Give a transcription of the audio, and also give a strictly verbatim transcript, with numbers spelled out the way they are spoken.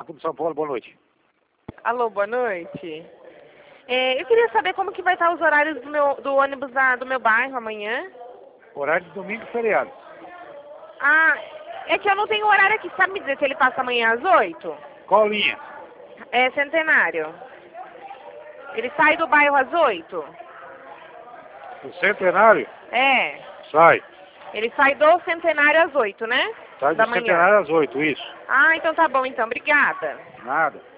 de São Paulo, boa noite. Alô, boa noite. É, eu queria saber como que vai estar os horários do, meu, do ônibus da, do meu bairro amanhã. Horário de domingo e feriado. Ah, é que eu não tenho horário aqui. Sabe me dizer se ele passa amanhã às oito? Qual linha? É Centenário. Ele sai do bairro às oito? O Centenário? É. Sai. Ele sai do Centenário às oito, né? Sai do Da manhã. Centenário às oito, isso. Ah, então tá bom então. Obrigada. Nada.